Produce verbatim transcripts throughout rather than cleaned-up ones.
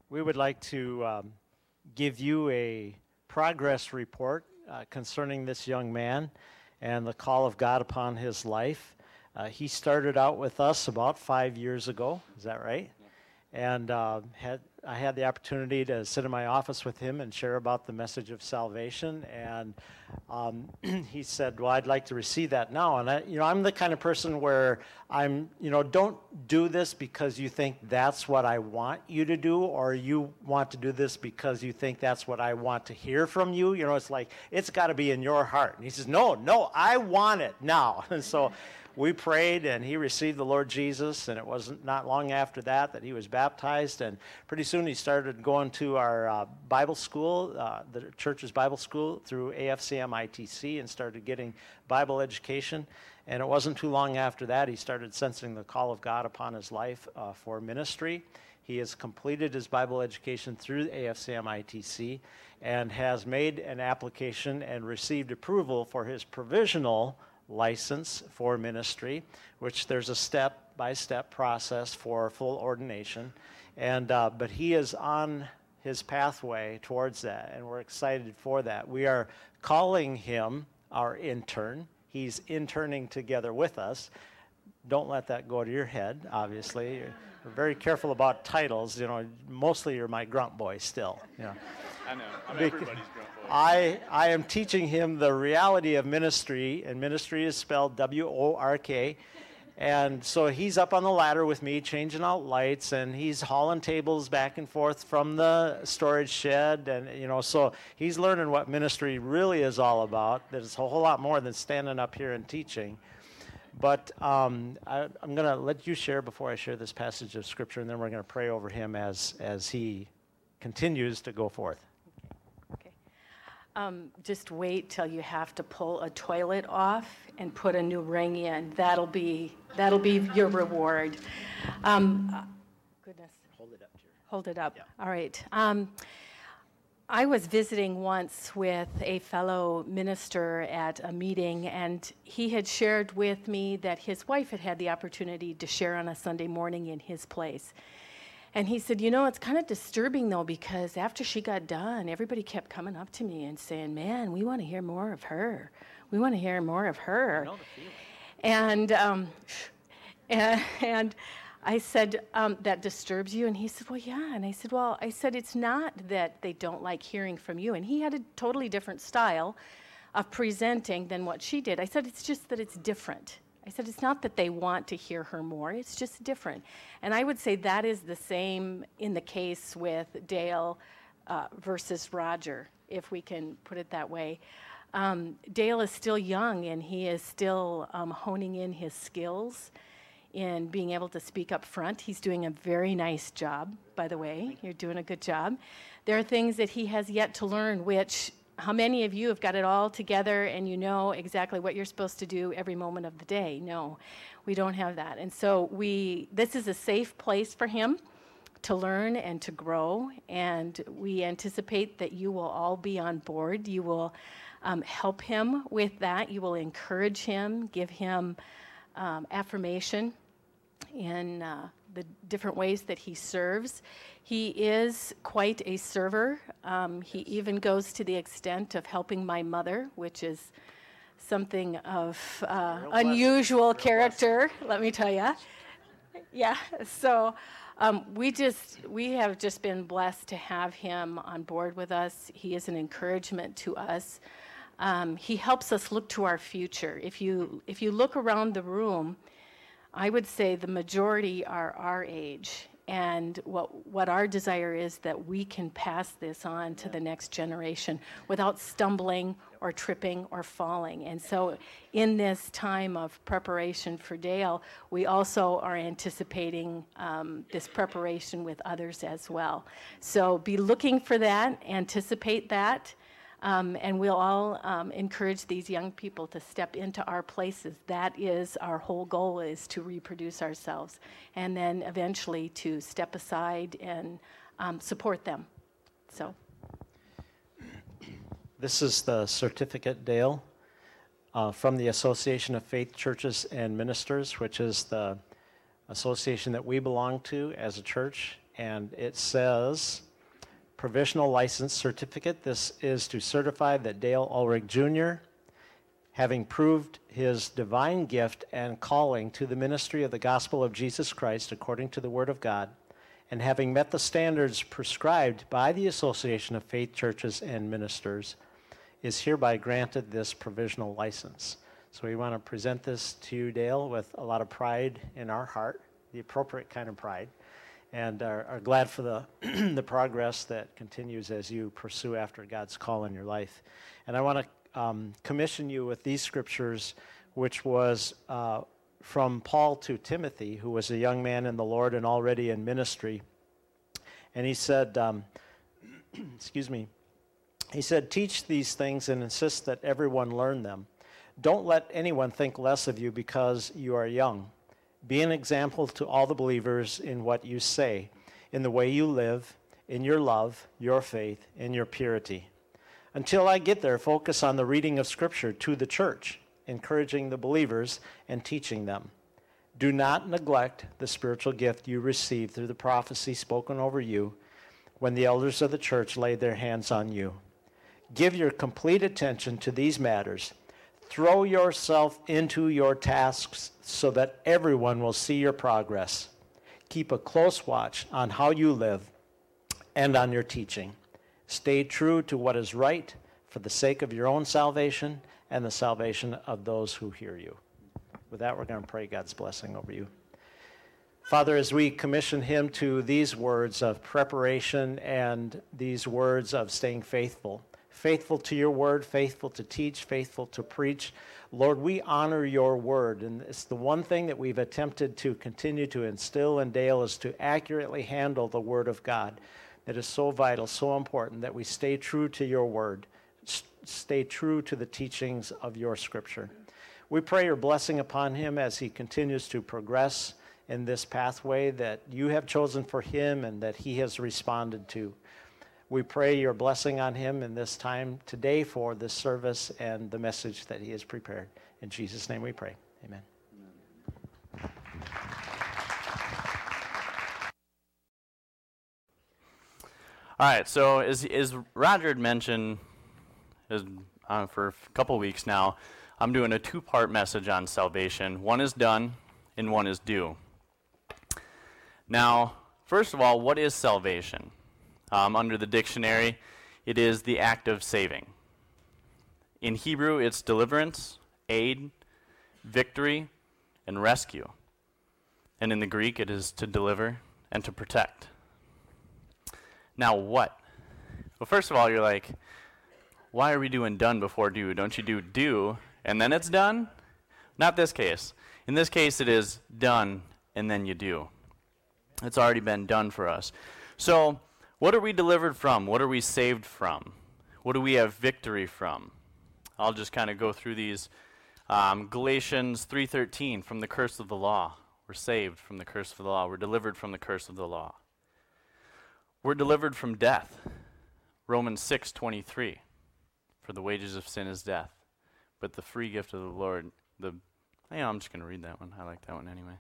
We would like to um, give you a progress report uh, concerning this young man and the call of God upon his life. Uh, he started out with us about five years ago, is that right? And uh, had I had the opportunity to sit in my office with him and share about the message of salvation. And um, he said, "Well, I'd like to receive that now." And I, you know, I'm the kind of person where I'm, you know, don't do this because you think that's what I want you to do, or you want to do this because you think that's what I want to hear from you. You know, it's like it's got to be in your heart. And he says, "No, no, I want it now." And so we prayed, and he received the Lord Jesus, and it wasn't not long after that that he was baptized, and pretty soon he started going to our uh, Bible school, uh, the church's Bible school through A F C M I T C, and started getting Bible education, and it wasn't too long after that he started sensing the call of God upon his life uh, for ministry. He has completed his Bible education through A F C M I T C and has made an application and received approval for his provisional license for ministry, which there's a step-by-step process for full ordination, and uh, but he is on his pathway towards that, and we're excited for that. We are calling him our intern. He's interning together with us. Don't let that go to your head, obviously. We're very careful about titles. You know, mostly you're my grunt boy still. You know. I know. I'm everybody's grunt boy. I, I am teaching him the reality of ministry, and ministry is spelled W O R K. And so he's up on the ladder with me, changing out lights, and he's hauling tables back and forth from the storage shed. And, you know, so he's learning what ministry really is all about. That it's a whole lot more than standing up here and teaching. But um, I, I'm going to let you share before I share this passage of Scripture, and then we're going to pray over him as, as he continues to go forth. Um, just wait till you have to pull a toilet off and put a new ring in. That'll be that'll be your reward. Um, uh, goodness. Hold it up, Jerry. Hold it up. Yeah. All right. Um, I was visiting once with a fellow minister at a meeting, and he had shared with me that his wife had had the opportunity to share on a Sunday morning in his place. And he said, you know, it's kind of disturbing, though, because after she got done, everybody kept coming up to me and saying, man, we want to hear more of her. We want to hear more of her. I know the feeling. And, um, and, and I said, um, that disturbs you? And he said, well, yeah. And I said, well, I said, it's not that they don't like hearing from you. And he had a totally different style of presenting than what she did. I said, it's just that it's different. I said, it's not that they want to hear her more, it's just different. And I would say that is the same in the case with Dale uh, versus Roger, if we can put it that way. Um, Dale is still young, and he is still um, honing in his skills in being able to speak up front. He's doing a very nice job, by the way. You're doing a good job. There are things that he has yet to learn, which how many of you have got it all together and you know exactly what you're supposed to do every moment of the day? No, we don't have that. And so we, this is a safe place for him to learn and to grow, and we anticipate that you will all be on board. You will um, help him with that. You will encourage him, give him um, affirmation in uh, the different ways that he serves. He is quite a server. Um, he even goes to the extent of helping my mother, which is something of uh, unusual character, let me tell you. Yeah, so um, we just we have just been blessed to have him on board with us. He is an encouragement to us. Um, he helps us look to our future. If you if you look around the room, I would say the majority are our age. And what what our desire is that we can pass this on to the next generation without stumbling or tripping or falling. And so in this time of preparation for Dale, we also are anticipating um, this preparation with others as well. So be looking for that, anticipate that. Um, and we'll all um, encourage these young people to step into our places. That is our whole goal, is to reproduce ourselves, and then eventually to step aside and um, support them. So, this is the certificate, Dale, uh, from the Association of Faith Churches and Ministers, which is the association that we belong to as a church. and it says, provisional license certificate. This is to certify that Dale Ulrich Junior, having proved his divine gift and calling to the ministry of the gospel of Jesus Christ according to the word of God, and having met the standards prescribed by the Association of Faith Churches and Ministers, is hereby granted this provisional license. So we want to present this to you, Dale, with a lot of pride in our heart, the appropriate kind of pride, and are, are glad for the, the progress that continues as you pursue after God's call in your life. And I want to um, commission you with these scriptures, which was uh, from Paul to Timothy, who was a young man in the Lord and already in ministry. And he said, um, excuse me, he said, teach these things and insist that everyone learn them. Don't let anyone think less of you because you are young. Be an example to all the believers in what you say, in the way you live, in your love, your faith, and your purity. Until I get there, focus on the reading of Scripture to the church, encouraging the believers and teaching them. Do not neglect the spiritual gift you received through the prophecy spoken over you when the elders of the church laid their hands on you. Give your complete attention to these matters. Throw yourself into your tasks so that everyone will see your progress. Keep a close watch on how you live and on your teaching. Stay true to what is right for the sake of your own salvation and the salvation of those who hear you. With that, we're going to pray God's blessing over you. Father, as we commission him to these words of preparation and these words of staying faithful, faithful to your word, faithful to teach, faithful to preach, Lord, we honor your word. And it's the one thing that we've attempted to continue to instill in Dale is to accurately handle the word of God. That is so vital, so important that we stay true to your word, stay true to the teachings of your scripture. We pray your blessing upon him as he continues to progress in this pathway that you have chosen for him and that he has responded to. We pray your blessing on him in this time today for this service and the message that he has prepared. In Jesus' name we pray. Amen. All right, so as, as Roger had mentioned as, uh, for a couple weeks now, I'm doing a two-part message on salvation. One is done and one is due. Now, first of all, what is salvation? Um, under the dictionary, it is the act of saving. In Hebrew, it's deliverance, aid, victory, and rescue. And in the Greek, it is to deliver and to protect. Now what? Well, first of all, you're like, why are we doing done before do? Don't you do do and then it's done? Not this case. In this case, it is done and then you do. It's already been done for us. So, what are we delivered from? What are we saved from? What do we have victory from? I'll just kind of go through these. Um, Galatians three thirteen, from the curse of the law. We're saved from the curse of the law. We're delivered from the curse of the law. We're delivered from death. Romans six twenty-three, for the wages of sin is death, but the free gift of the Lord, the, you know, I'm just going to read that one. I like that one anyway.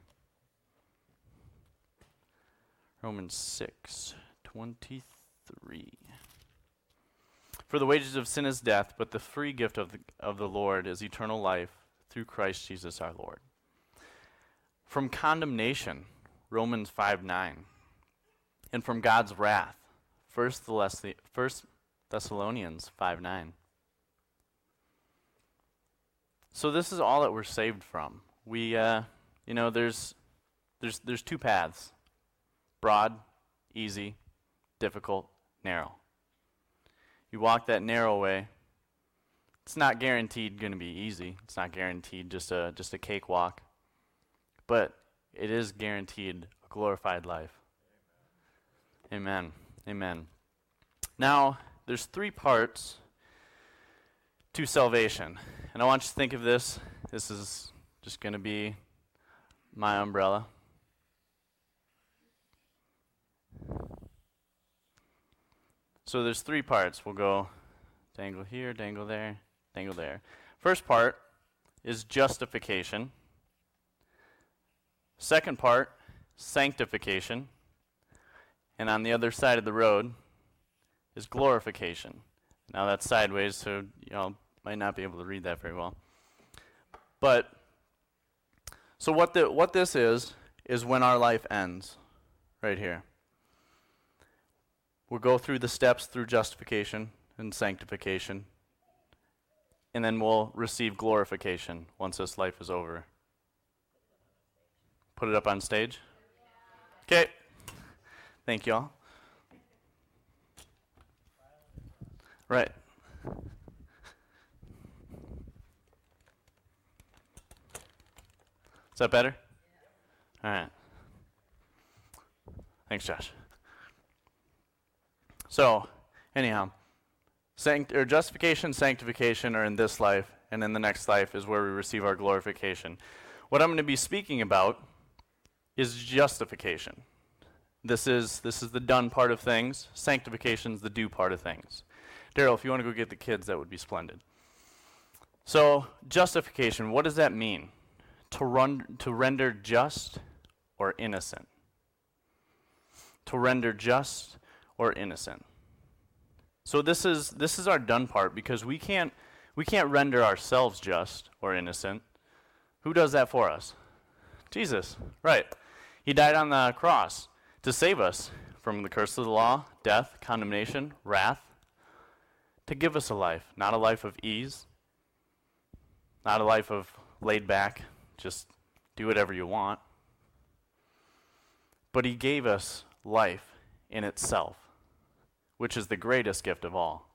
Romans six twenty-three. For the wages of sin is death, but the free gift of the, of the Lord is eternal life through Christ Jesus our Lord. From condemnation, Romans five nine. And from God's wrath, First Thessalonians five nine. So this is all that we're saved from. We, uh, you know, there's, there's, there's two paths. Broad, easy, difficult, narrow. You walk that narrow way, it's not guaranteed going to be easy. It's not guaranteed just a just a cakewalk. But it is guaranteed a glorified life. Amen. Amen. Now, there's three parts to salvation. And I want you to think of this. This is just going to be my umbrella. So there's three parts. We'll go dangle here, dangle there, dangle there. First part is justification. Second part, sanctification. and on the other side of the road is glorification. Now that's sideways, so you all might not be able to read that very well. But so what the what this is is when our life ends, right here. We'll go through the steps through justification and sanctification, and then we'll receive glorification once this life is over. Put it up on stage? Okay. Thank you all. Right. Is that better? All right. Thanks, Josh. So, anyhow, sanct- or justification, sanctification are in this life, and in the next life is where we receive our glorification. What I'm going to be speaking about is justification. This is this is the done part of things. Sanctification is the do part of things. Daryl, if you want to go get the kids, that would be splendid. So, justification, what does that mean? To run, to render just or innocent. To render just or innocent. So this is this is our done part, because we can't we can't render ourselves just or innocent. Who does that for us? Jesus, right. He died on the cross to save us from the curse of the law, death, condemnation, wrath, to give us a life, not a life of ease, not a life of laid back, just do whatever you want. But he gave us life in itself, which is the greatest gift of all.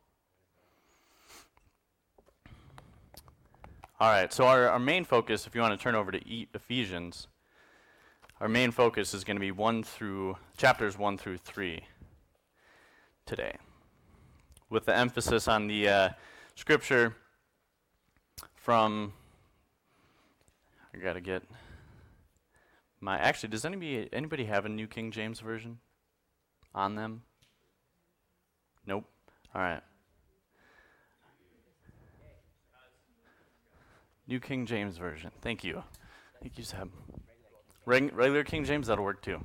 All right, so our, our main focus, if you want to turn over to e- Ephesians, our main focus is going to be one through chapters one through three today, with the emphasis on the uh, scripture from. I gotta get my. Actually, does anybody anybody have a New King James Version on them? Nope. All right. New King James Version. Thank you. Thank you, Seb. Reg- regular King James, that'll work too.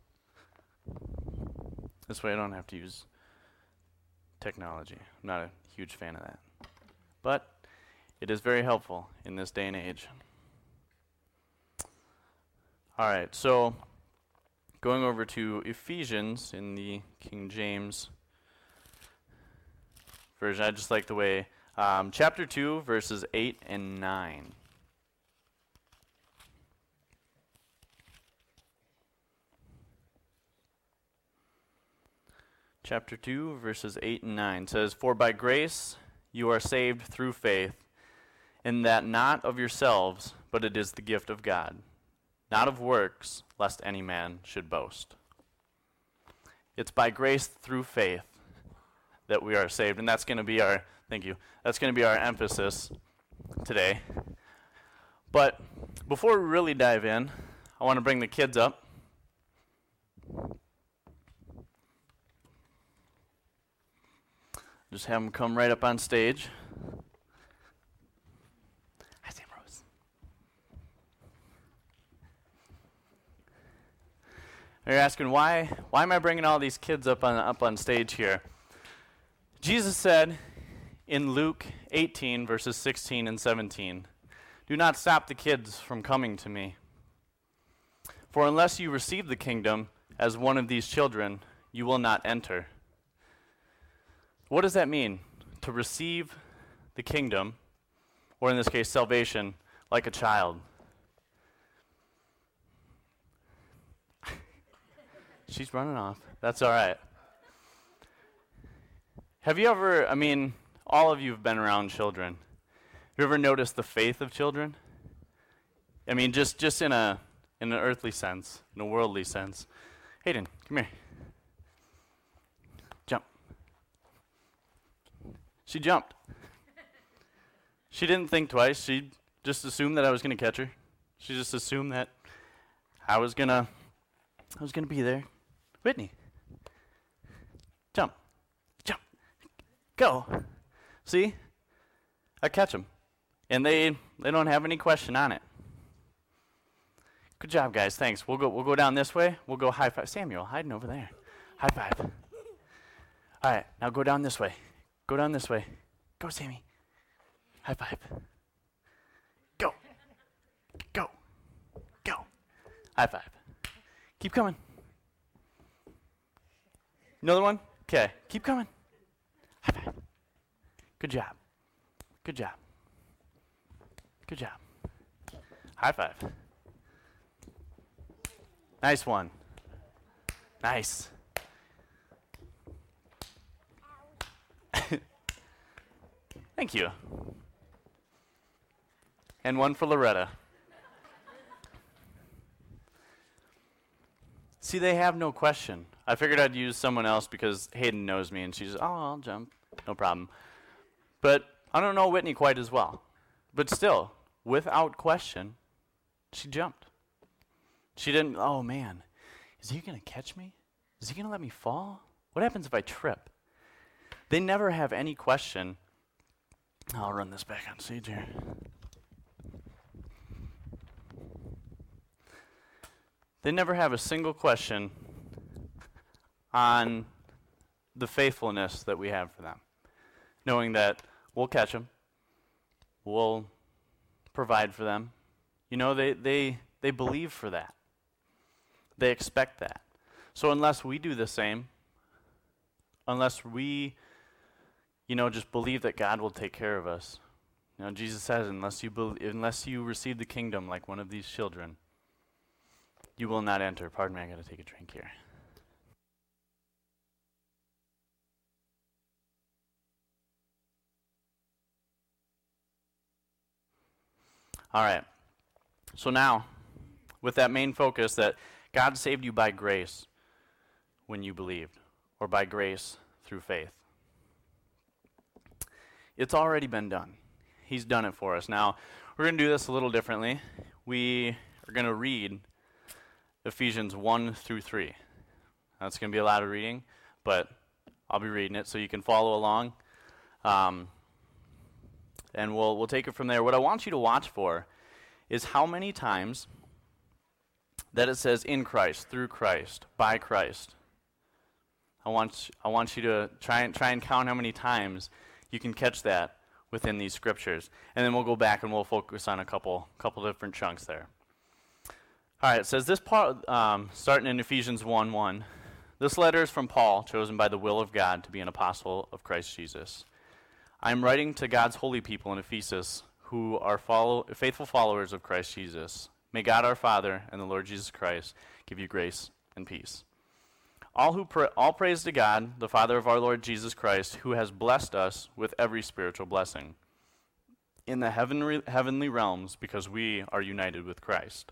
This way I don't have to use technology. I'm not a huge fan of that. But it is very helpful in this day and age. All right, so going over to Ephesians in the King James Version, I just like the way, um, chapter two, verses eight and nine. Chapter two, verses eight and nine says, "For by grace you are saved through faith, and that not of yourselves, but it is the gift of God, not of works, lest any man should boast." It's by grace through faith that we are saved, and that's going to be our, thank you, that's going to be our emphasis today. But before we really dive in, I want to bring the kids up. Just have them come right up on stage. Hi, Sam Rose. You're asking, why why am I bringing all these kids up on up on stage here? Jesus said in Luke eighteen, verses sixteen and seventeen, "Do not stop the kids from coming to me. For unless you receive the kingdom as one of these children, you will not enter." What does that mean? To receive the kingdom, or in this case, salvation, like a child. She's running off. That's all right. Have you ever, I mean, all of you have been around children. Have you ever noticed the faith of children? I mean, just, just in a in an earthly sense, in a worldly sense. Hayden, come here. Jump. She jumped. She didn't think twice. She just assumed that I was going to catch her. She just assumed that I was going to I was going to be there. Whitney. Jump. Jump. Go. See? I catch them. And they they don't have any question on it. Good job, guys. Thanks. We'll go we'll go down this way. We'll go high five. Samuel, hiding over there. High five. All right, now go down this way. Go down this way. Go, Sammy. High five. Go. Go. Go. High five. Keep coming. Another one? Okay, keep coming. High five. Good job. Good job. Good job. High five. Nice one. Nice. Thank you. And one for Loretta. See, they have no question. I figured I'd use someone else because Hayden knows me, and she's, oh, I'll jump. No problem. But I don't know Whitney quite as well. But still, without question, she jumped. She didn't, oh, man, is he going to catch me? Is he going to let me fall? What happens if I trip? They never have any question. I'll run this back on stage here. They never have a single question on the faithfulness that we have for them, knowing that we'll catch them, we'll provide for them. You know, they, they, they believe for that. They expect that. So unless we do the same, unless we, you know, just believe that God will take care of us, you know, Jesus says, unless you be, unless you receive the kingdom like one of these children, you will not enter. Pardon me, I got to take a drink here. All right. So now, with that main focus that God saved you by grace when you believed, or by grace through faith. It's already been done. He's done it for us. Now, we're going to do this a little differently. We are going to read Ephesians one through three. That's going to be a lot of reading, but I'll be reading it so you can follow along. Um, and we'll we'll take it from there. What I want you to watch for is how many times that it says in Christ, through Christ, by Christ. I want I want you to try and try and count how many times you can catch that within these scriptures, and then we'll go back and we'll focus on a couple couple different chunks there. All right, it says this part, um, starting in Ephesians one one. This letter is from Paul, chosen by the will of God to be an apostle of Christ Jesus. I am writing to God's holy people in Ephesus, who are follow, faithful followers of Christ Jesus. May God our Father and the Lord Jesus Christ give you grace and peace. All who pra- all praise to God, the Father of our Lord Jesus Christ, who has blessed us with every spiritual blessing in the heavenly, heavenly realms, because we are united with Christ.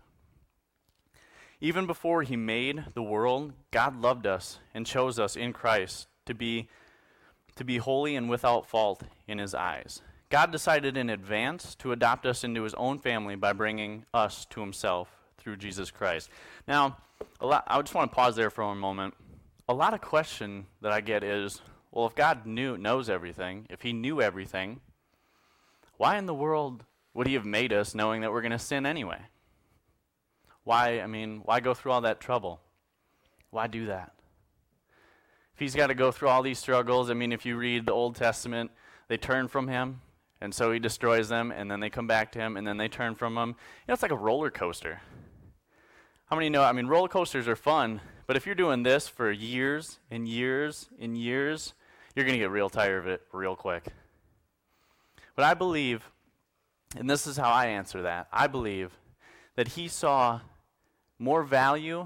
Even before he made the world, God loved us and chose us in Christ to be to be holy and without fault in his eyes. God decided in advance to adopt us into his own family by bringing us to himself through Jesus Christ. Now, a lot, I just want to pause there for a moment. A lot of question that I get is, well, if God knew knows everything, if he knew everything, why in the world would he have made us knowing that we're going to sin anyway? Why, I mean, why go through all that trouble? Why do that? If he's got to go through all these struggles, I mean, if you read the Old Testament, they turn from him, and so he destroys them, and then they come back to him, and then they turn from him. You know, it's like a roller coaster. How many know, I mean, roller coasters are fun, but if you're doing this for years and years and years, you're going to get real tired of it real quick. But I believe, and this is how I answer that, I believe that he saw more value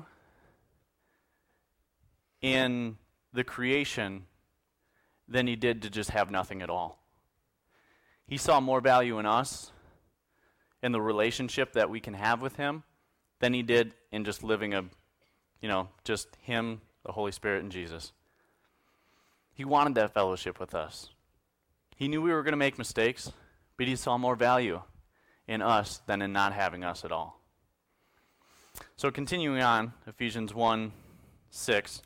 in the creation than he did to just have nothing at all. He saw more value in us, in the relationship that we can have with him, than he did in just living a, you know, just him, the Holy Spirit, and Jesus. He wanted that fellowship with us. He knew we were going to make mistakes, but he saw more value in us than in not having us at all. So continuing on, Ephesians one six.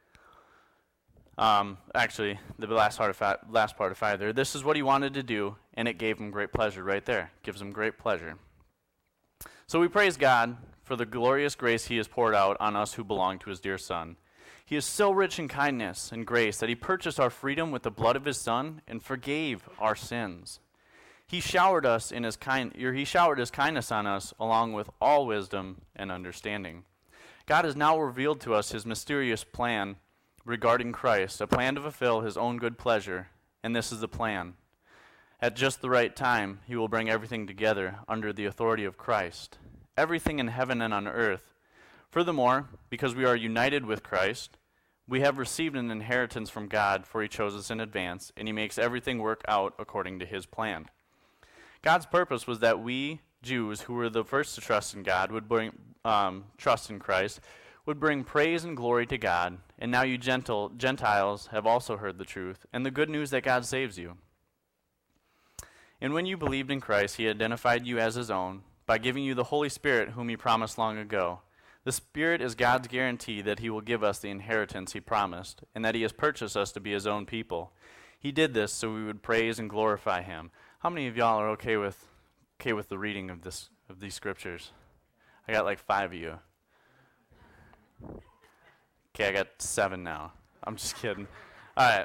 Um, actually, the last part, of fi- last part of five there. This is what he wanted to do, and it gave him great pleasure right there. Gives him great pleasure. So we praise God for the glorious grace he has poured out on us who belong to his dear Son. He is so rich in kindness and grace that he purchased our freedom with the blood of his Son and forgave our sins. He showered us in his kind, or he showered his kindness on us along with all wisdom and understanding. God has now revealed to us his mysterious plan regarding Christ, a plan to fulfill his own good pleasure, and this is the plan. At just the right time, he will bring everything together under the authority of Christ, everything in heaven and on earth. Furthermore, because we are united with Christ, we have received an inheritance from God, for he chose us in advance, and he makes everything work out according to his plan. God's purpose was that we, Jews, who were the first to trust in God, would bring um, trust in Christ, would bring praise and glory to God, and now you gentle, Gentiles have also heard the truth, and the good news that God saves you. And when you believed in Christ, he identified you as his own by giving you the Holy Spirit whom he promised long ago. The Spirit is God's guarantee that he will give us the inheritance he promised, and that he has purchased us to be his own people. He did this so we would praise and glorify him. How many of y'all are okay with okay with the reading of this of these scriptures? I got like five of you. Okay, I got seven now. I'm just kidding. All right.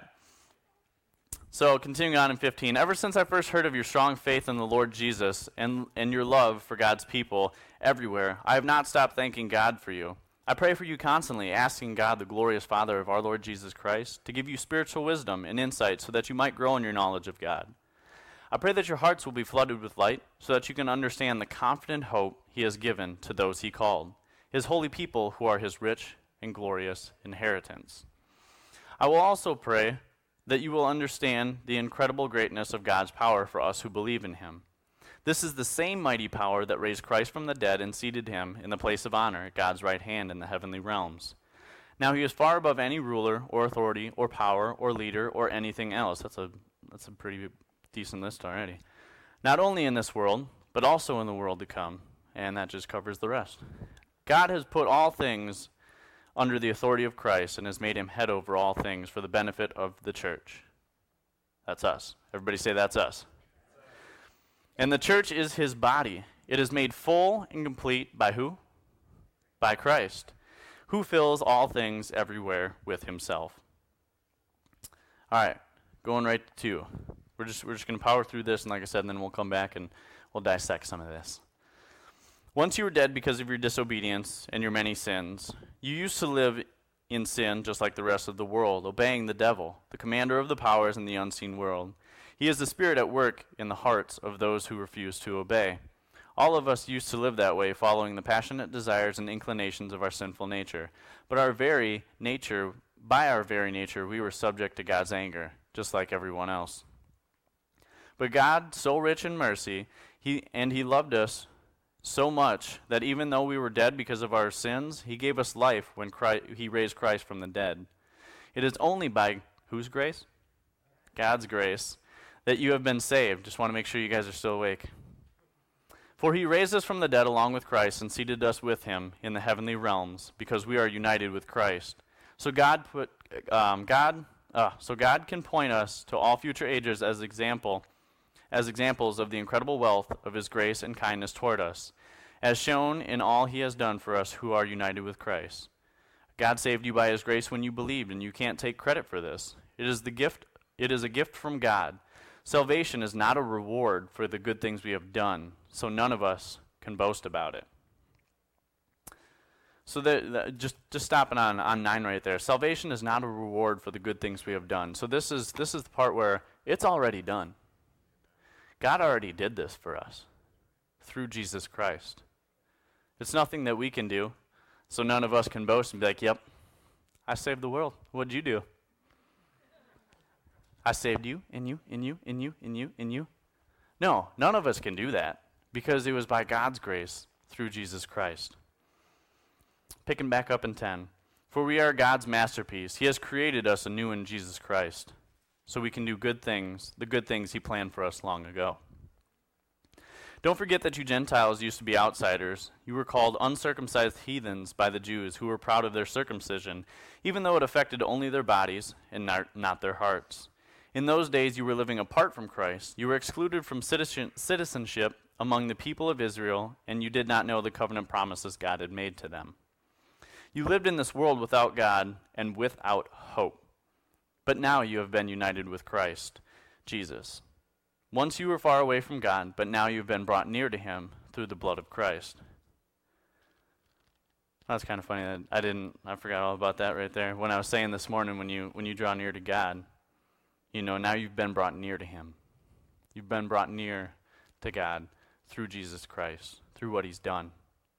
So continuing on in fifteen, ever since I first heard of your strong faith in the Lord Jesus and, and your love for God's people everywhere, I have not stopped thanking God for you. I pray for you constantly, asking God, the glorious Father of our Lord Jesus Christ, to give you spiritual wisdom and insight so that you might grow in your knowledge of God. I pray that your hearts will be flooded with light so that you can understand the confident hope he has given to those he called, his holy people who are his rich and glorious inheritance. I will also pray that you will understand the incredible greatness of God's power for us who believe in him. This is the same mighty power that raised Christ from the dead and seated him in the place of honor at God's right hand in the heavenly realms. Now he is far above any ruler or authority or power or leader or anything else. That's a that's a pretty decent list already. Not only in this world, but also in the world to come. And that just covers the rest. God has put all things under the authority of Christ and has made him head over all things for the benefit of the church. That's us. Everybody say that's us. And the church is his body. It is made full and complete by who? By Christ, who fills all things everywhere with himself. All right, going right to two. We're just we're just going to power through this, and like I said, and then we'll come back and we'll dissect some of this. Once you were dead because of your disobedience and your many sins, you used to live in sin just like the rest of the world, obeying the devil, the commander of the powers in the unseen world. He is the spirit at work in the hearts of those who refuse to obey. All of us used to live that way, following the passionate desires and inclinations of our sinful nature. But our very nature, by our very nature, we were subject to God's anger, just like everyone else. But God, so rich in mercy, he and he loved us so much that even though we were dead because of our sins, he gave us life when Christ, he raised Christ from the dead. It is only by whose grace? God's grace, that you have been saved. Just want to make sure you guys are still awake. For he raised us from the dead along with Christ and seated us with him in the heavenly realms, because we are united with Christ. So God put um, God uh, so God can point us to all future ages as example as examples of the incredible wealth of his grace and kindness toward us, as shown in all he has done for us who are united with Christ. God saved you by his grace when you believed, and you can't take credit for this. It is the gift it is a gift from God. Salvation is not a reward for the good things we have done, so none of us can boast about it. So the, the, just just stopping on, on nine right there. Salvation is not a reward for the good things we have done. So this is this is the part where it's already done. God already did this for us through Jesus Christ. It's nothing that we can do, so none of us can boast and be like, yep, I saved the world. What'd you do? I saved you, and you, and you, and you, and you, and you. No, none of us can do that because it was by God's grace through Jesus Christ. Picking back up in ten. For we are God's masterpiece. He has created us anew in Jesus Christ, so we can do good things, the good things he planned for us long ago. Don't forget that you Gentiles used to be outsiders. You were called uncircumcised heathens by the Jews, who were proud of their circumcision, even though it affected only their bodies and not, not their hearts. In those days you were living apart from Christ. You were excluded from citizen, citizenship among the people of Israel, and you did not know the covenant promises God had made to them. You lived in this world without God and without hope. But now you have been united with Christ, Jesus. Once you were far away from God, but now you've been brought near to him through the blood of Christ. That's kind of funny that I didn't, I forgot all about that right there. When I was saying this morning, when you when you draw near to God, you know, now you've been brought near to him. You've been brought near to God through Jesus Christ, through what he's done.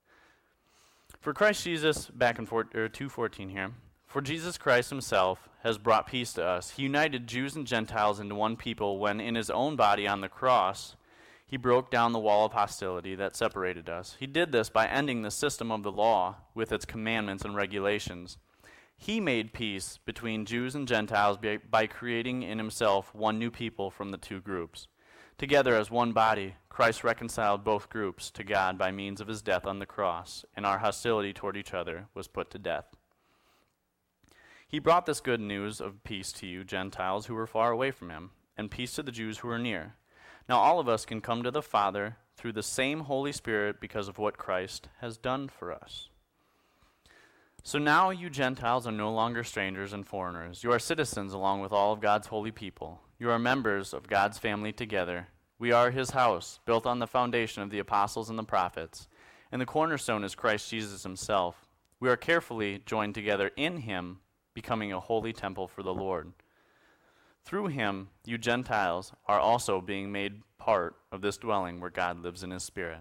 For Christ Jesus, back in four, or two fourteen here, for Jesus Christ himself has brought peace to us. He united Jews and Gentiles into one people when in his own body on the cross, he broke down the wall of hostility that separated us. He did this by ending the system of the law with its commandments and regulations. He made peace between Jews and Gentiles by, by creating in himself one new people from the two groups. Together as one body, Christ reconciled both groups to God by means of his death on the cross, and our hostility toward each other was put to death. He brought this good news of peace to you, Gentiles, who were far away from him, and peace to the Jews who were near. Now all of us can come to the Father through the same Holy Spirit because of what Christ has done for us. So now you Gentiles are no longer strangers and foreigners. You are citizens along with all of God's holy people. You are members of God's family together. We are his house, built on the foundation of the apostles and the prophets, and the cornerstone is Christ Jesus himself. We are carefully joined together in him, becoming a holy temple for the Lord. Through him, you Gentiles are also being made part of this dwelling where God lives in his Spirit.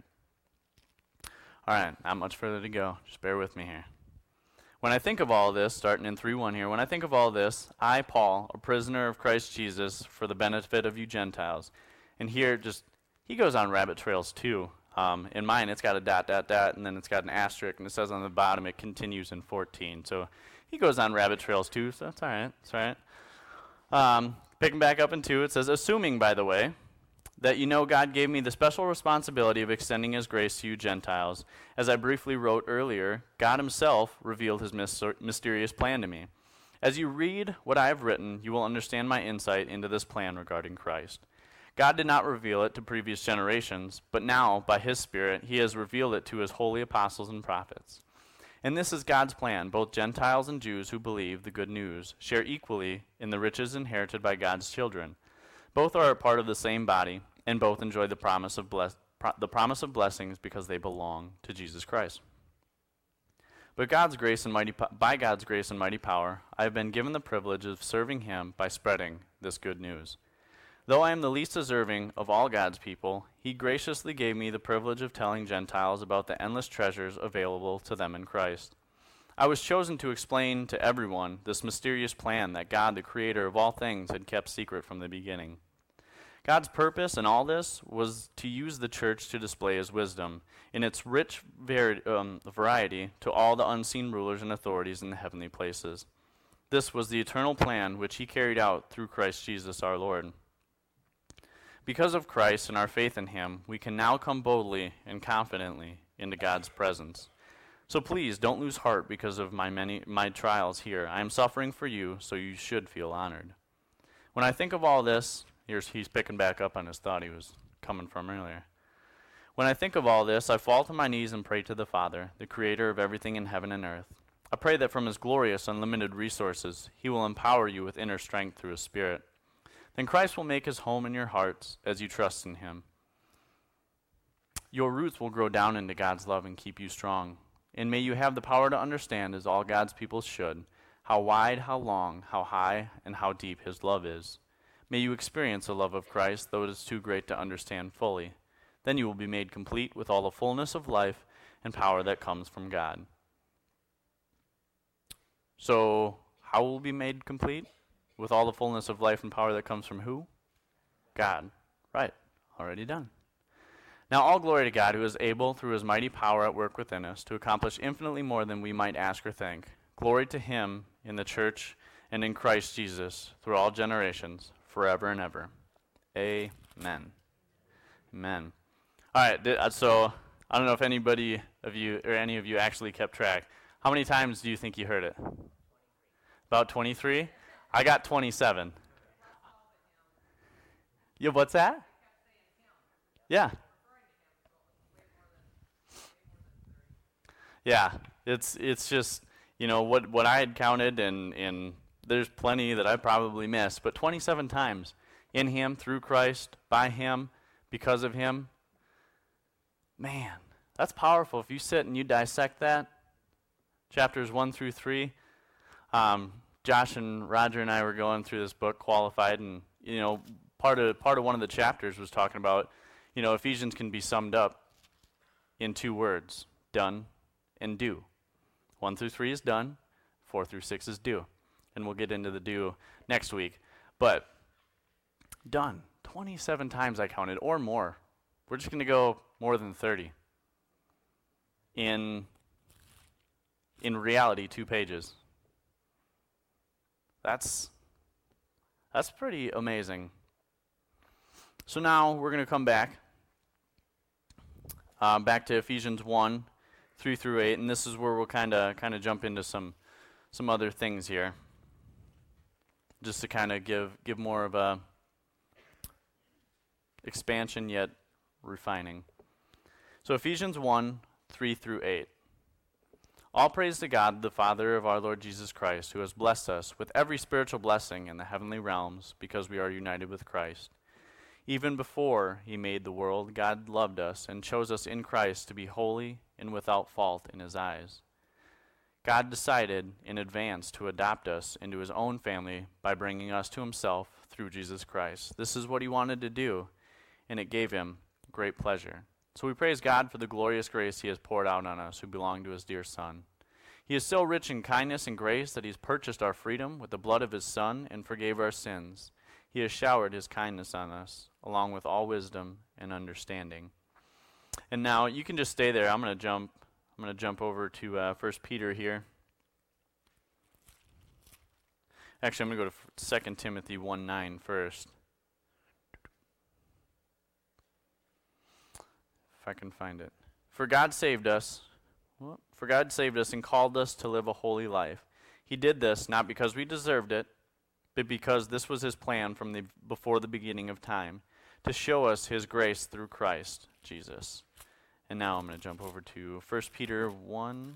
All right, not much further to go. Just bear with me here. When I think of all this, starting in three one here, when I think of all this, I, Paul, a prisoner of Christ Jesus, for the benefit of you Gentiles. And here, just, he goes on rabbit trails too. Um, in mine, it's got a dot, dot, dot, and then it's got an asterisk, and it says on the bottom it continues in fourteen. So he goes on rabbit trails too, so that's all right. That's all right. Um, picking back up in two, it says, assuming, by the way, that you know God gave me the special responsibility of extending his grace to you Gentiles. As I briefly wrote earlier, God himself revealed his mysterious plan to me. As you read what I have written, you will understand my insight into this plan regarding Christ. God did not reveal it to previous generations, but now, by his Spirit, he has revealed it to his holy apostles and prophets. And this is God's plan. Both Gentiles and Jews who believe the good news share equally in the riches inherited by God's children. Both are a part of the same body, and both enjoy the promise of bless, pro- the promise of blessings because they belong to Jesus Christ. But God's grace and mighty po- by God's grace and mighty power, I have been given the privilege of serving him by spreading this good news. Though I am the least deserving of all God's people, he graciously gave me the privilege of telling Gentiles about the endless treasures available to them in Christ. I was chosen to explain to everyone this mysterious plan that God, the creator of all things, had kept secret from the beginning. God's purpose in all this was to use the church to display his wisdom in its rich vari- um, variety to all the unseen rulers and authorities in the heavenly places. This was the eternal plan which he carried out through Christ Jesus our Lord. Because of Christ and our faith in him, we can now come boldly and confidently into God's presence. So please don't lose heart because of my many my trials here. I am suffering for you, so you should feel honored. When I think of all this, here's he's picking back up on his thought he was coming from earlier. When I think of all this, I fall to my knees and pray to the Father, the creator of everything in heaven and earth. I pray that from his glorious, unlimited resources, he will empower you with inner strength through his Spirit. Then Christ will make his home in your hearts as you trust in him. Your roots will grow down into God's love and keep you strong. And may you have the power to understand, as all God's people should, how wide, how long, how high, and how deep his love is. May you experience the love of Christ, though it is too great to understand fully. Then you will be made complete with all the fullness of life and power that comes from God. So, how will we be made complete? With all the fullness of life and power that comes from who? God. Right. Already done. Now all glory to God, who is able, through his mighty power at work within us, to accomplish infinitely more than we might ask or think. Glory to him in the church and in Christ Jesus, through all generations, forever and ever. Amen. Amen. All right, th- uh, so I don't know if anybody of you, or any of you actually kept track. How many times do you think you heard it? About twenty-three? I got twenty-seven. Yeah, what's that? Yeah. Yeah, it's it's just, you know, what, what I had counted, and, and there's plenty that I probably missed, but twenty-seven times in him, through Christ, by him, because of him. Man, that's powerful. If you sit and you dissect that, chapters one through three, um, Josh and Roger and I were going through this book, Qualified, and, you know, part of part of one of the chapters was talking about, you know, Ephesians can be summed up in two words, done and do. One through three is done, four through six is do. And we'll get into the do next week. But done, twenty-seven times I counted, or more. We're just going to go more than thirty. In, in reality, two pages. That's, that's pretty amazing. So now we're going to come back, uh, back to Ephesians one, three through eight, and this is where we'll kind of kind of jump into some some other things here, just to kind of give give more of a expansion yet refining. So Ephesians one, three through eight. All praise to God, the Father of our Lord Jesus Christ, who has blessed us with every spiritual blessing in the heavenly realms because we are united with Christ. Even before he made the world, God loved us and chose us in Christ to be holy and without fault in his eyes. God decided in advance to adopt us into his own family by bringing us to himself through Jesus Christ. This is what he wanted to do, and it gave him great pleasure. So we praise God for the glorious grace he has poured out on us who belong to his dear Son. He is so rich in kindness and grace that he has purchased our freedom with the blood of his Son and forgave our sins. He has showered his kindness on us, along with all wisdom and understanding. And now you can just stay there. I'm going to jump. I'm going to jump over to uh, First Peter here. Actually, I'm going to go to Second Timothy one nine first. If I can find it. For God saved us. Well, for God saved us and called us to live a holy life. He did this not because we deserved it, but because this was his plan from the before the beginning of time, to show us his grace through Christ Jesus. And now I'm going to jump over to First Peter one.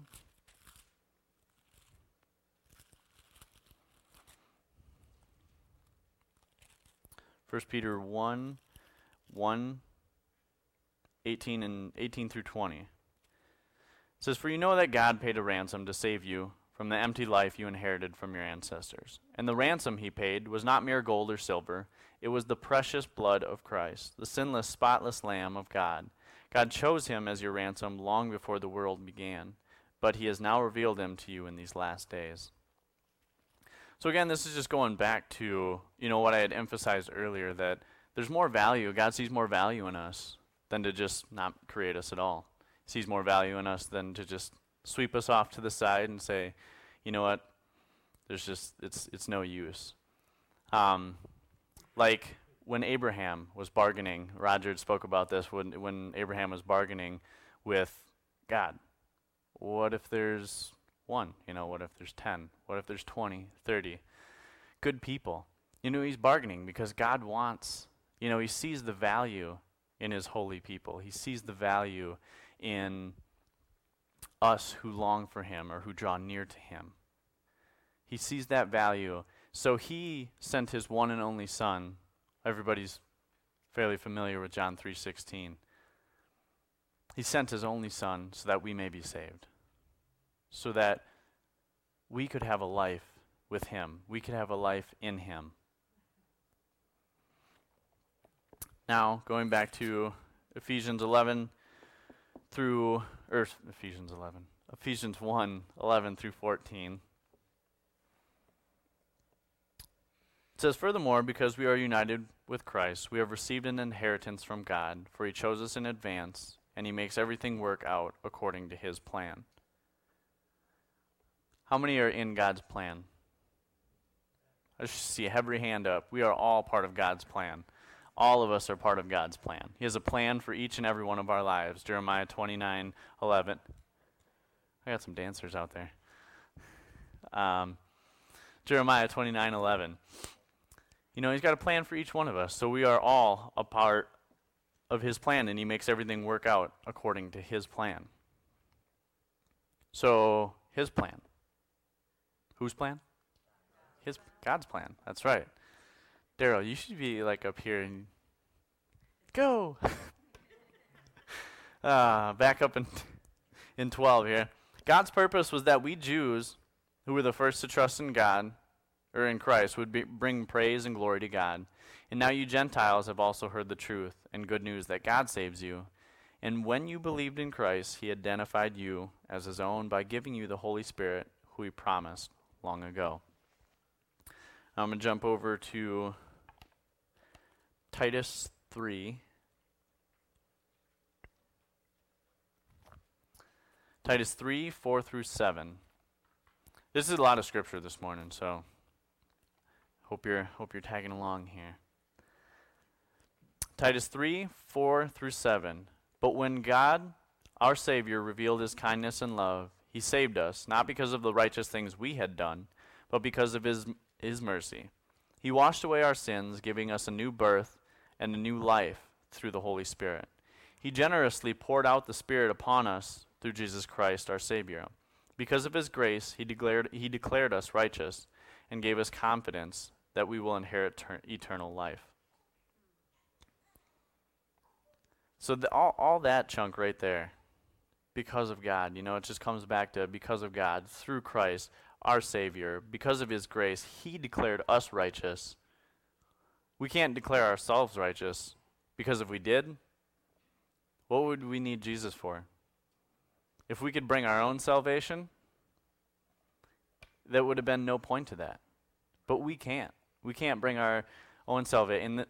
First Peter one, one, eighteen and eighteen through twenty. It says, "For you know that God paid a ransom to save you from the empty life you inherited from your ancestors. And the ransom he paid was not mere gold or silver. It was the precious blood of Christ, the sinless, spotless Lamb of God. God chose him as your ransom long before the world began, but he has now revealed him to you in these last days." So again, this is just going back to, you know, what I had emphasized earlier, that there's more value. God sees more value in us than to just not create us at all. He sees more value in us than to just sweep us off to the side and say, you know what, there's just, it's it's no use. Um, like when Abraham was bargaining, Roger spoke about this, when, when Abraham was bargaining with God. What if there's one? You know, what if there's ten? What if there's twenty, thirty? Good people. You know, he's bargaining because God wants, you know, he sees the value in his holy people. He sees the value in us who long for him or who draw near to him. He sees that value. So he sent his one and only Son. Everybody's fairly familiar with John three sixteen. He sent his only Son so that we may be saved. So that we could have a life with him. We could have a life in him. Now, going back to Ephesians eleven through, or Ephesians eleven, Ephesians one, eleven through fourteen. It says, "Furthermore, because we are united with Christ, we have received an inheritance from God, for he chose us in advance, and he makes everything work out according to his plan." How many are in God's plan? I just see every hand up. We are all part of God's plan. All of us are part of God's plan. He has a plan for each and every one of our lives. Jeremiah twenty-nine eleven. I got some dancers out there. Um, Jeremiah twenty-nine eleven. You know, he's got a plan for each one of us. So we are all a part of his plan, and he makes everything work out according to his plan. So, his plan. Whose plan? His God's plan. That's right. Daryl, you should be like up here and go. uh, back up in in twelve here. God's purpose was that we Jews, who were the first to trust in God, or in Christ, would be, bring praise and glory to God. And now you Gentiles have also heard the truth and good news that God saves you. And when you believed in Christ, he identified you as his own by giving you the Holy Spirit, who he promised long ago. I'm going to jump over to Titus three. Titus three, four through seven. This is a lot of scripture this morning, so hope you're hope you're tagging along here. Titus three, four through seven. But when God, our Savior, revealed his kindness and love, he saved us, not because of the righteous things we had done, but because of his his mercy. He washed away our sins, giving us a new birth and a new life through the Holy Spirit. He generously poured out the Spirit upon us through Jesus Christ, our Savior. Because of his grace, he declared he declared us righteous and gave us confidence that we will inherit ter- eternal life. So the, all, all that chunk right there, because of God, you know, it just comes back to because of God, through Christ, our Savior, because of his grace, he declared us righteous. We can't declare ourselves righteous, because if we did, what would we need Jesus for? If we could bring our own salvation, there would have been no point to that. But we can't. We can't bring our own salvation.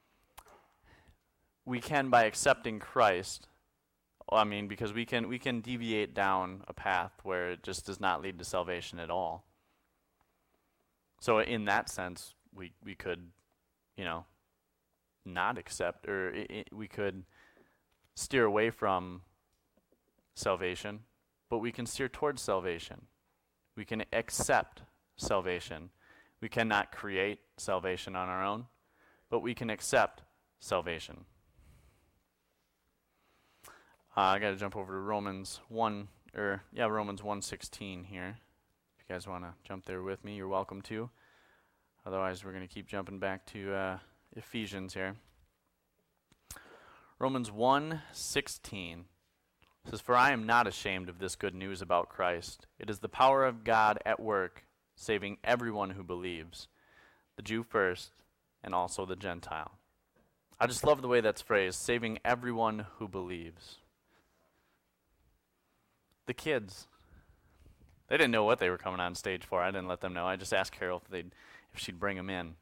We can by accepting Christ. I mean, because we can we can deviate down a path where it just does not lead to salvation at all. So in that sense, we we could, you know, not accept, or it, it, we could steer away from salvation, but we can steer towards salvation. We can accept salvation. We cannot create salvation on our own, but we can accept salvation. Uh, I got to jump over to Romans one, or yeah, Romans one sixteen here. If you guys want to jump there with me, you're welcome to. Otherwise, we're going to keep jumping back to uh, Ephesians here. Romans one sixteen says, "For I am not ashamed of this good news about Christ. It is the power of God at work, saving everyone who believes, the Jew first, and also the Gentile." I just love the way that's phrased, saving everyone who believes. The kids, they didn't know what they were coming on stage for. I didn't let them know. I just asked Carol if they'd, if she'd bring them in.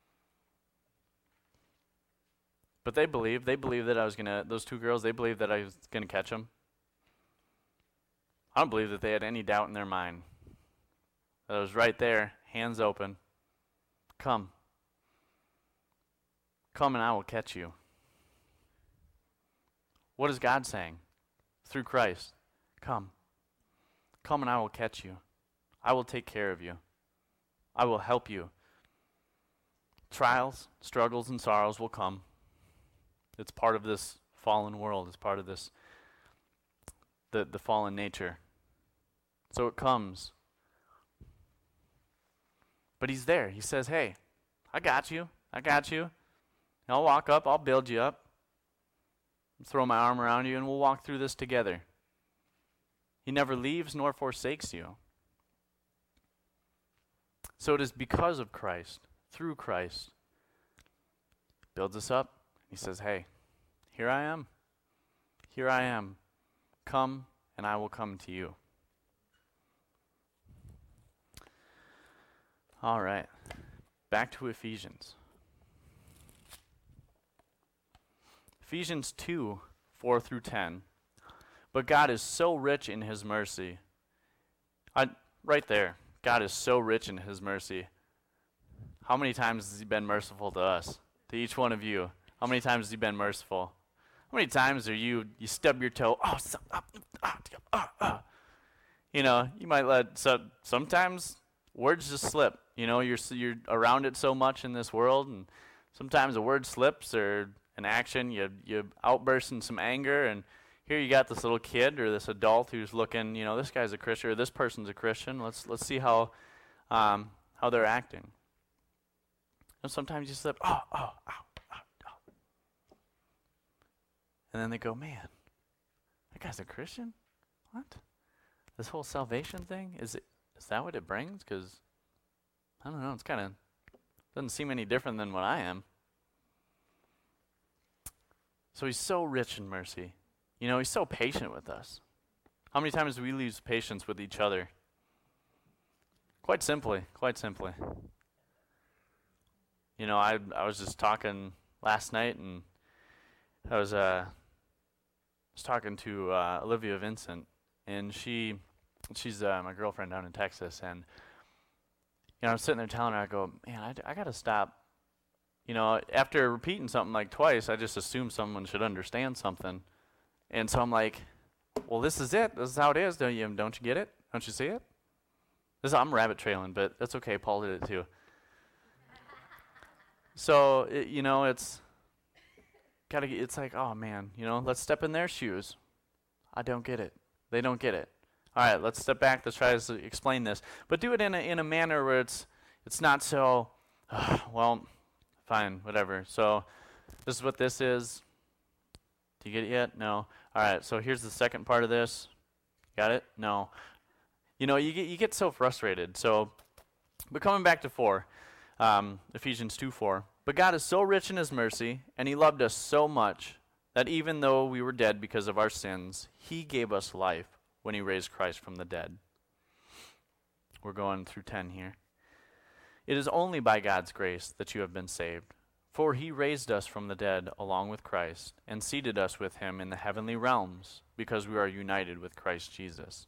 But they believed. They believed that I was going to, those two girls, they believed that I was going to catch them. I don't believe that they had any doubt in their mind. That I was right there, hands open. Come. Come and I will catch you. What is God saying? Through Christ. Come. Come and I will catch you. I will take care of you. I will help you. Trials, struggles, and sorrows will come. It's part of this fallen world. It's part of this, the, the fallen nature. So it comes. But he's there. He says, hey, I got you. I got you. I'll walk up. I'll build you up. Throw my arm around you and we'll walk through this together. He never leaves nor forsakes you. So it is because of Christ, through Christ, builds us up. He says, hey, here I am. Here I am. Come and I will come to you. All right. Back to Ephesians. Ephesians two, four through ten. But God is so rich in his mercy. I, right there, God is so rich in his mercy. How many times has he been merciful to us? To each one of you. How many times has he been merciful? How many times are you, you stub your toe, oh, so, uh, uh, uh, uh. You know, you might let, so sometimes words just slip. You know, you're you're around it so much in this world, and sometimes a word slips or an action, you you outburst in some anger, and here you got this little kid or this adult who's looking, you know, this guy's a Christian or this person's a Christian. Let's let's see how um, how they're acting. And sometimes you slip, oh, oh, ow, ow, ow. And then they go, man, that guy's a Christian? What? This whole salvation thing, is it? Is that what it brings? Because, I don't know, it's kind of, doesn't seem any different than what I am. So he's so rich in mercy. You know, he's so patient with us. How many times do we lose patience with each other? Quite simply, quite simply. You know, I I was just talking last night, and I was uh was talking to uh, Olivia Vincent, and she she's uh, my girlfriend down in Texas, and you know, I'm sitting there telling her, I go, man, I, I got to stop. You know, after repeating something like twice, I just assume someone should understand something, and so I'm like, well, this is it. This is how it is. Don't you don't you get it? Don't you see it? This is, I'm rabbit trailing, but that's okay. Paul did it too. So it, you know, it's gotta. It's like, oh man, you know, let's step in their shoes. I don't get it. They don't get it. All right, let's step back. Let's try to explain this, but do it in a in a manner where it's it's not so. Uh, well, fine, whatever. So this is what this is. Do you get it yet? No. All right. So here's the second part of this. Got it? No. You know, you get you get so frustrated. So, but coming back to four. Um, Ephesians two four. But God is so rich in his mercy, and he loved us so much, that even though we were dead because of our sins, he gave us life when he raised Christ from the dead. We're going through ten here. It is only by God's grace that you have been saved. For he raised us from the dead along with Christ, and seated us with him in the heavenly realms, because we are united with Christ Jesus.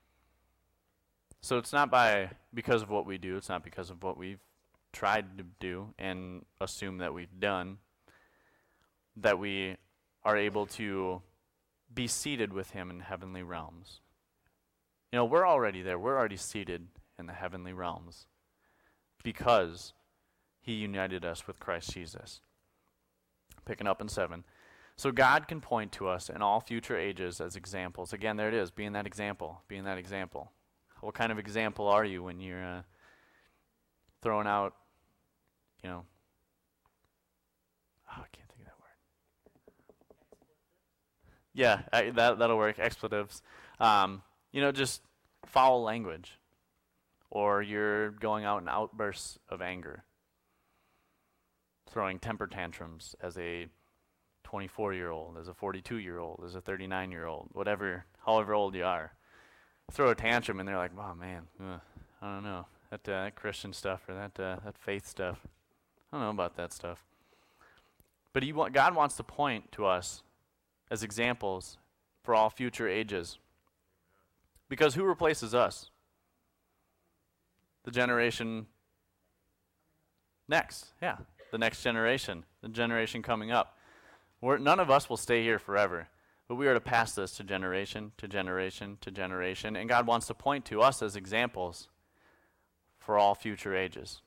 So it's not by because of what we do, it's not because of what we've tried to do and assume that we've done, that we are able to be seated with him in heavenly realms. You know, we're already there. We're already seated in the heavenly realms because he united us with Christ Jesus. Picking up in seven. So God can point to us in all future ages as examples. Again, there it is, being that example, being that example. What kind of example are you when you're uh, throwing out, you know, oh, I can't think of that word. Yeah, I, that, that'll work, expletives. Um, you know, just foul language. Or you're going out in outbursts of anger. Throwing temper tantrums as a twenty-four-year-old, as a forty-two-year-old, as a thirty-nine-year-old, whatever, however old you are. Throw a tantrum and they're like, oh man, ugh, I don't know, that, uh, that Christian stuff or that uh, that faith stuff. I don't know about that stuff. But he wa- God wants to point to us as examples for all future ages. Because who replaces us? The generation next, yeah, the next generation, the generation coming up. We're, none of us will stay here forever. But we are to pass this to generation, to generation, to generation. And God wants to point to us as examples for all future ages.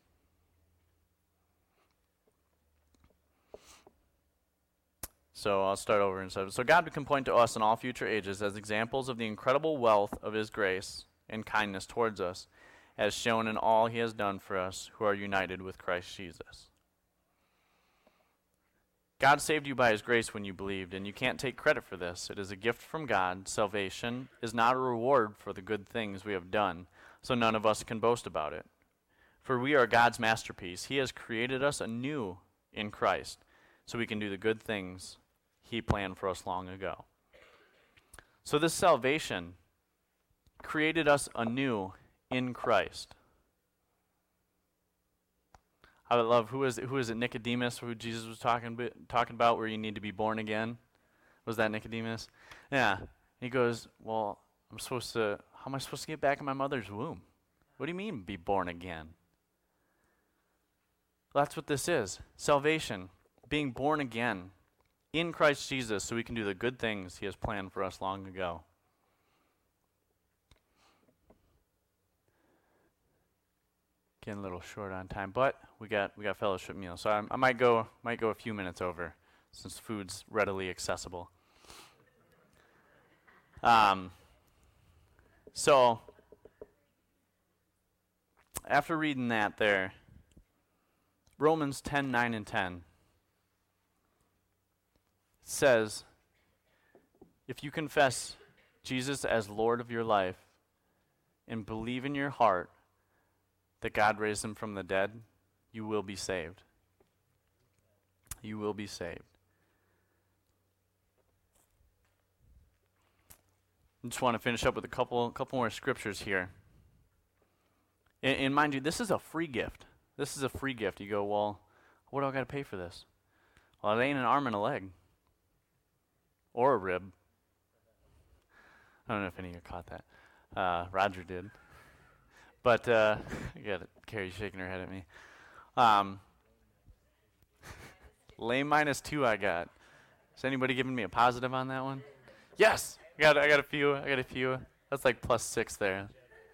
So I'll start over and so. So God can point to us in all future ages as examples of the incredible wealth of his grace and kindness towards us, as shown in all he has done for us who are united with Christ Jesus. God saved you by his grace when you believed, and you can't take credit for this. It is a gift from God. Salvation is not a reward for the good things we have done, so none of us can boast about it. For we are God's masterpiece. He has created us anew in Christ, so we can do the good things he planned for us long ago. So this salvation created us anew in Christ. I would love, who is it, who is it, Nicodemus, who Jesus was talking talking about, where you need to be born again? Was that Nicodemus? Yeah. He goes, well, I'm supposed to, how am I supposed to get back in my mother's womb? What do you mean, be born again? Well, that's what this is. Salvation, being born again in Christ Jesus so we can do the good things he has planned for us long ago. Getting a little short on time, but we got we got fellowship meal, so I, I might go might go a few minutes over since food's readily accessible. Um. So, after reading that there, Romans ten, nine, and ten says, if you confess Jesus as Lord of your life and believe in your heart that God raised him from the dead, you will be saved. You will be saved. I just want to finish up with a couple couple more scriptures here. And, and mind you, this is a free gift. This is a free gift. You go, well, what do I got to pay for this? Well, it ain't an arm and a leg. Or a rib. I don't know if any of you caught that. Uh, Roger did. But, uh, I got it. Carrie's shaking her head at me. Um, lame minus two I got. Is anybody giving me a positive on that one? Yes! I got, I got a few. I got a few. That's like plus six there.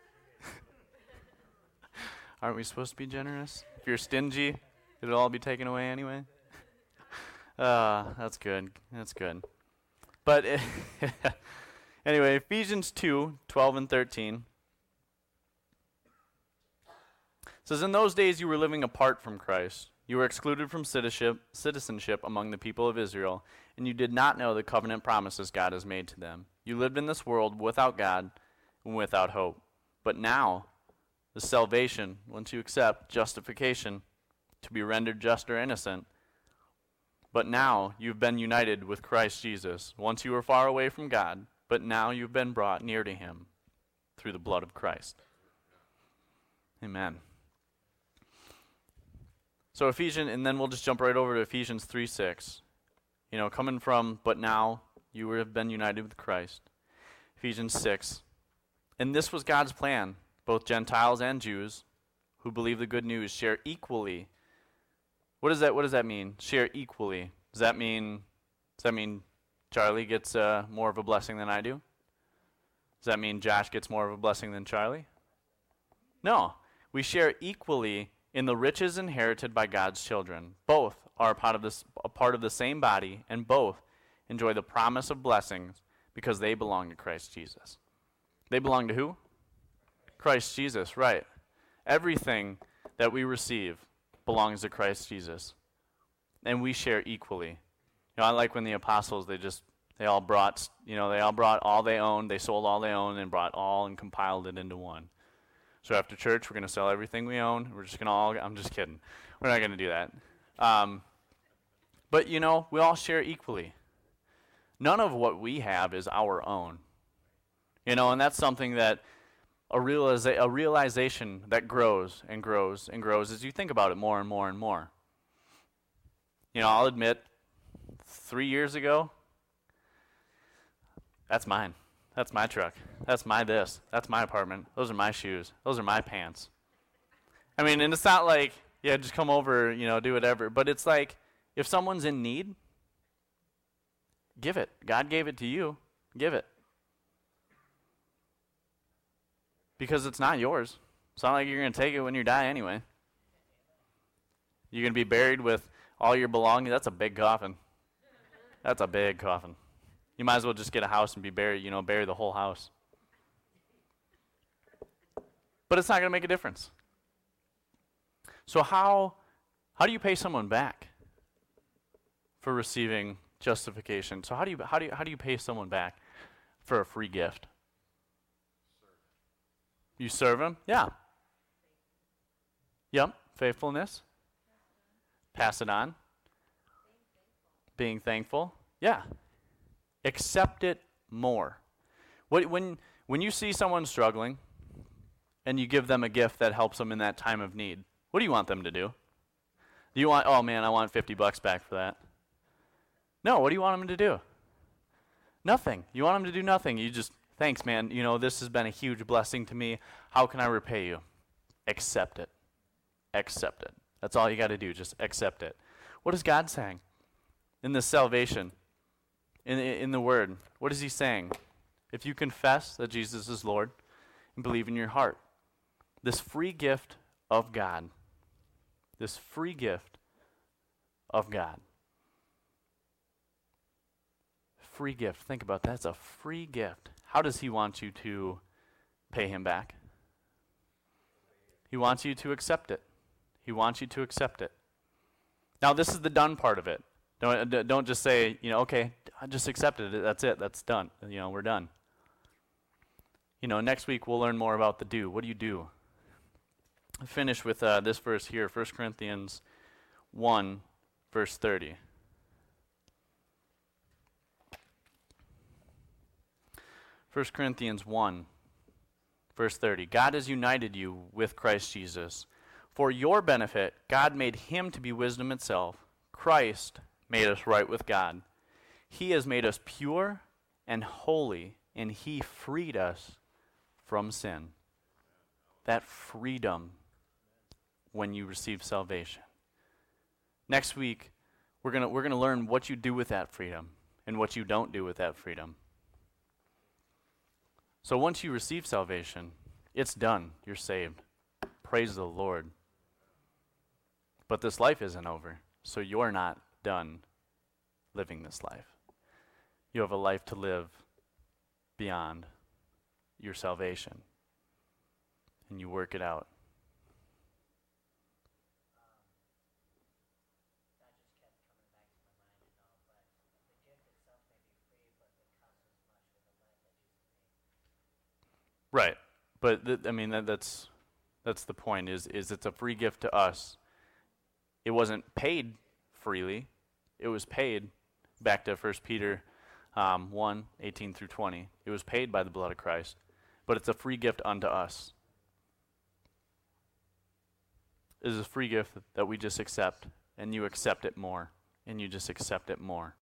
Aren't we supposed to be generous? If you're stingy, it'll all be taken away anyway. Uh, that's good. That's good. But anyway, Ephesians two, twelve and thirteen says, in those days you were living apart from Christ. You were excluded from citizenship, citizenship among the people of Israel, and you did not know the covenant promises God has made to them. You lived in this world without God and without hope. But now, the salvation, once you accept justification, to be rendered just or innocent, but now you've been united with Christ Jesus. Once you were far away from God, but now you've been brought near to him through the blood of Christ. Amen. So Ephesians, and then we'll just jump right over to Ephesians three six. You know, coming from, but now you have been united with Christ. Ephesians six. And this was God's plan. Both Gentiles and Jews who believe the good news share equally. What does that, what does that mean? Share equally. Does that mean, does that mean Charlie gets uh, more of a blessing than I do? Does that mean Josh gets more of a blessing than Charlie? No. We share equally in the riches inherited by God's children. Both are a part of this, a part of the same body, and both enjoy the promise of blessings because they belong to Christ Jesus. They belong to who? Christ Jesus, right. Everything that we receive belongs to Christ Jesus. And we share equally. You know, I like when the apostles, they just, they all brought, you know, they all brought all they owned, they sold all they owned and brought all and compiled it into one. So after church, we're going to sell everything we own. We're just going to all, I'm just kidding. We're not going to do that. Um, but, you know, we all share equally. None of what we have is our own. You know, and that's something that a, realiza- a realization that grows and grows and grows as you think about it more and more and more. You know, I'll admit, three years ago, that's mine. That's my truck. That's my this. That's my apartment. Those are my shoes. Those are my pants. I mean, and it's not like, yeah, just come over, you know, do whatever. But it's like, if someone's in need, give it. God gave it to you. Give it. Because it's not yours. It's not like you're going to take it when you die anyway. You're going to be buried with all your belongings. That's a big coffin. That's a big coffin. You might as well just get a house and be buried, you know, bury the whole house. But it's not going to make a difference. So how how do you pay someone back for receiving justification? So how do you how do you how do you pay someone back for a free gift? You serve them? Yeah. Yep. Faithfulness. Pass it on. Being thankful. Yeah. Accept it more. What, when, when you see someone struggling and you give them a gift that helps them in that time of need, what do you want them to do? Do you want, oh man, I want fifty bucks back for that? No, what do you want them to do? Nothing. You want them to do nothing. You just, thanks man, you know, this has been a huge blessing to me. How can I repay you? Accept it. Accept it. That's all you got to do, just accept it. What is God saying in this salvation? In, in the Word, what is he saying? If you confess that Jesus is Lord and believe in your heart, this free gift of God, this free gift of God, free gift, think about that, it's a free gift. How does he want you to pay him back? He He wants you to accept it. He wants you to accept it. Now, this is the done part of it. Don't, d- don't just say, you know, okay, I just accepted it. That's it. That's done. You know, we're done. You know, next week we'll learn more about the do. What do you do? I'll finish with uh, this verse here, First Corinthians one, verse thirty. First Corinthians one, verse thirty. God has united you with Christ Jesus. For your benefit, God made him to be wisdom itself. Christ made us right with God. He has made us pure and holy, and he freed us from sin. That freedom when you receive salvation. Next week, we're gonna we're gonna learn what you do with that freedom and what you don't do with that freedom. So once you receive salvation, it's done. You're saved. Praise the Lord. But this life isn't over, so you're not done living this life. You have a life to live beyond your salvation, and you work it out. Right, but th- I mean that, that's that's the point. Is is it's a free gift to us. It wasn't paid freely; it was paid. Back to First Peter um, one eighteen through twenty. It was paid by the blood of Christ, but it's a free gift unto us. It is a free gift that we just accept, and you accept it more, and you just accept it more.